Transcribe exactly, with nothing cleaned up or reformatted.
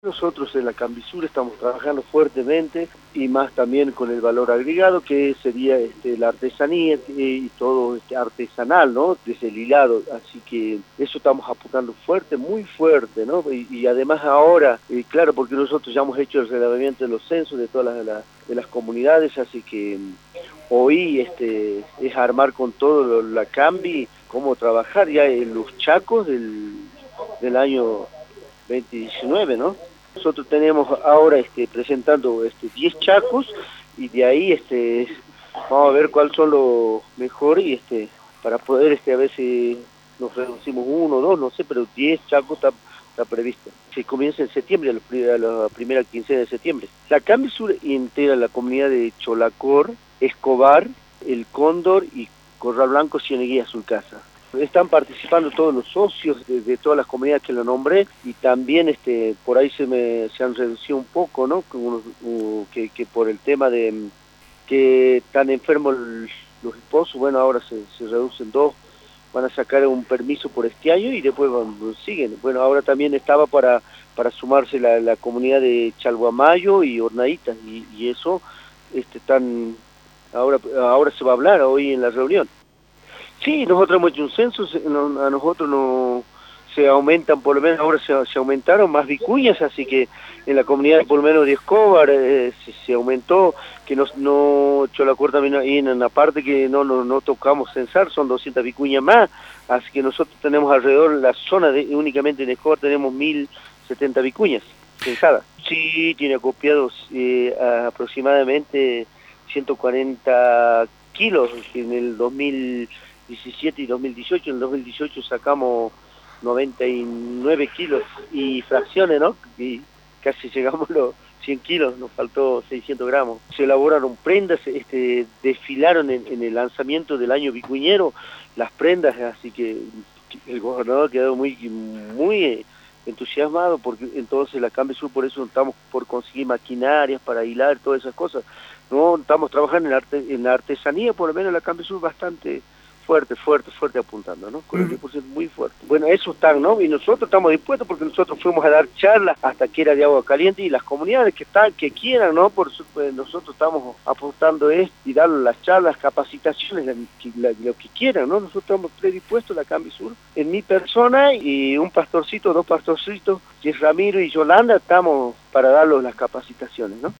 Nosotros en la Cambisur estamos trabajando fuertemente y más también con el valor agregado, que sería este, la artesanía y todo este, artesanal, ¿no? Desde el hilado, así que eso estamos apuntando fuerte, muy fuerte, ¿no? Y, y además ahora, eh, claro, porque nosotros ya hemos hecho el relevamiento de los censos de todas las, la, de las comunidades, así que hoy este, es armar con todo la Cambi, cómo trabajar ya en los chacos del, del año veinte diecinueve, ¿no? Nosotros tenemos ahora este, presentando este, diez chacos y de ahí este, vamos a ver cuáles son los mejores y este, para poder este, a ver si nos reducimos uno o dos, no sé, pero diez chacos está, está previsto. Se comienza en septiembre, a la primera quincena de septiembre. La Cambisur integra la comunidad de Cholacor, Escobar, El Cóndor y Corral Blanco, Cieneguilla, Sulcasa. Están participando todos los socios de, de todas las comunidades que lo nombré y también este por ahí se me se han reducido un poco, ¿no? Como, uh, que, que por el tema de que están enfermos los esposos, bueno, ahora se, se reducen dos, van a sacar un permiso por este año y después van, siguen. Bueno, ahora también estaba para para sumarse la, la comunidad de Chalhuamayo y Hornaditas y, y eso este están ahora ahora se va a hablar hoy en la reunión. Sí, nosotros hemos hecho un censo, a nosotros no se aumentan, por lo menos ahora se, se aumentaron más vicuñas, así que en la comunidad por lo menos de Escobar eh, se, se aumentó, que no, no Cholacor también ahí en la parte que no, no, no tocamos censar, son doscientas vicuñas más, así que nosotros tenemos alrededor, la zona de únicamente en Escobar tenemos mil setenta vicuñas censadas. Sí, tiene acopiados eh, aproximadamente ciento cuarenta kilos en el dos mil diecisiete y dos mil dieciocho, en el dos mil dieciocho sacamos noventa y nueve kilos y fracciones, ¿no? Y casi llegamos a los cien kilos, nos faltó seiscientos gramos. Se elaboraron prendas, este, desfilaron en, en el lanzamiento del año vicuñero las prendas, así que el gobernador quedó muy, muy entusiasmado, porque entonces la Cambisur, por eso estamos por conseguir maquinarias para hilar, todas esas cosas. No, estamos trabajando en, arte, en la artesanía, por lo menos la Cambisur bastante fuerte, fuerte, fuerte apuntando, ¿no? Con el diez por ciento muy fuerte. Bueno, eso están, ¿no? Y nosotros estamos dispuestos porque nosotros fuimos a dar charlas hasta que era de agua caliente y las comunidades que están, que quieran, ¿no? Por pues, nosotros estamos apuntando esto y dar las charlas, capacitaciones, la, la, lo que quieran, ¿no? Nosotros estamos predispuestos a la Cambisur. En mi persona y un pastorcito, dos pastorcitos, que es Ramiro y Yolanda, estamos para darles las capacitaciones, ¿no?